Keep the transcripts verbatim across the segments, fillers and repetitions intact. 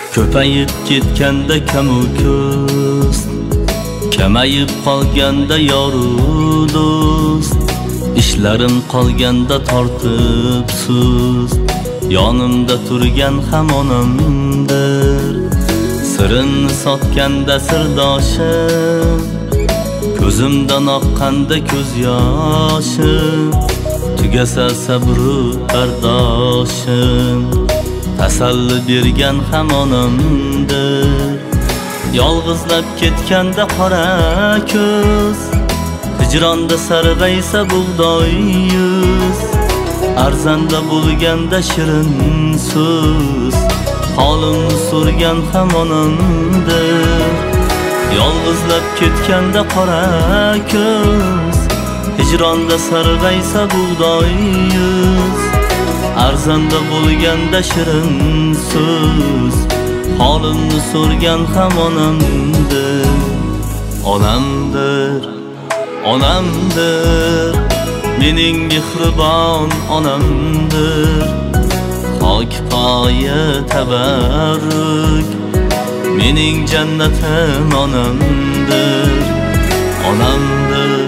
Ko'payib ketganda kamu ko'z, kamayib qolganda yoru do'st, ishlarim qolganda tortib suz, yonimda turgan ham onamdir. Sirini sotganda sirdoshim, ko'zimdan oqqanda ko'z yoshim, tugasa sabru bardoshim, tasalli bergan ham onamdir. Yolg'izlab ketganda qora ko'z, hijronda sarg'aysa bug'doy yuz, arzanda bo'lganda shirin so'z, holimni so'rgan ham onamdir. Yolg'izlab ketganda qora ko'z, hijronda sarg'aysa bug'doy yuz, arzanda bo'lganda shirin so'z, holimni so'rgan ham onamdir. Onamdir, onamdir, mening mehribon onamdir. Xok poyi tabarruk, mening jannatim onamdir. Onamdir,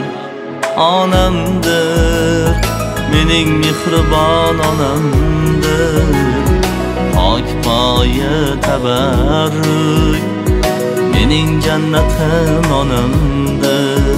onamdir, mening mehribon onamdir. Xok poyi tabarruk, mening jannatim onamdir.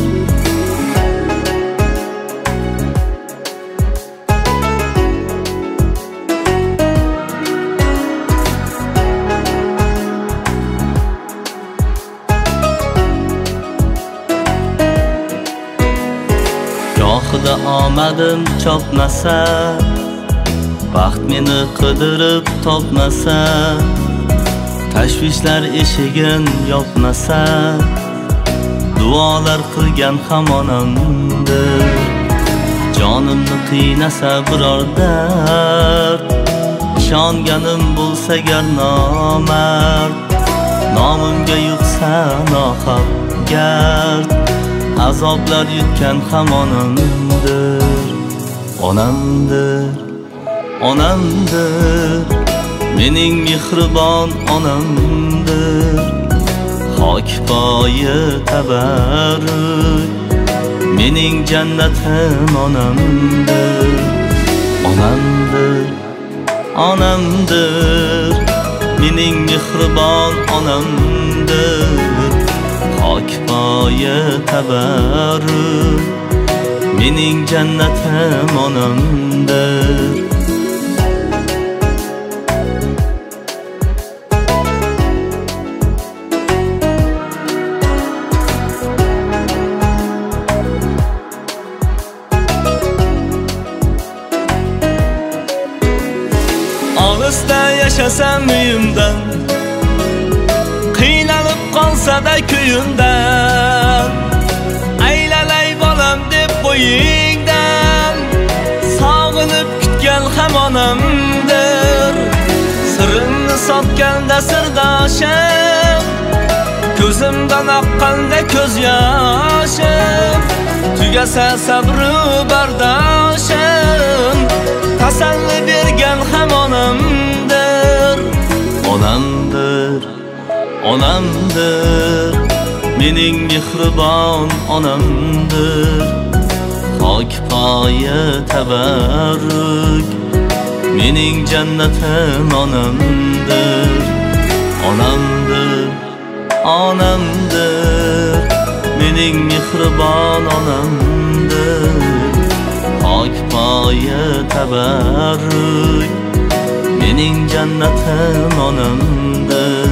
Gohida omadim chopmasa, baxt meni qidirib topmasa, tashvishlar eshigin yopmasa, duolar qilgan ham onamdir. Jonimni qiynasa biror dard, ishonganim bo'lsa gar nomard, nomimga yuqsa nohaq gard, azoblar yutgan ham onamdir. Onamdir, onamdir, mening mehribon onamdir. Xok poyi tabarruk, mening jannatim onamdir. Onamdir, onamdir, mening mehribon onamdir. Xok poyi tabarruk, mening jannatim onamdir. Olisda yashasam uyimdan, qiynalib qolsa-da kuyimdan, aylalay bolam deb bo'yingdan, sog'inib kutgan ham onamdir. Sirimni sotganda sirdoshim, ko'zimdan oqqanda ko'z yoshim, tugasa sabru bardoshim, tasalli bergan ham onamdir. Onamdir, onamdir, mening mehribon onamdir. Xok poyi tabarruk, mening jannatim onamdir. Onamdir, onamdir, mening mehribon onamdir. Xok poyi tabarruk, mening jannatim onamdir.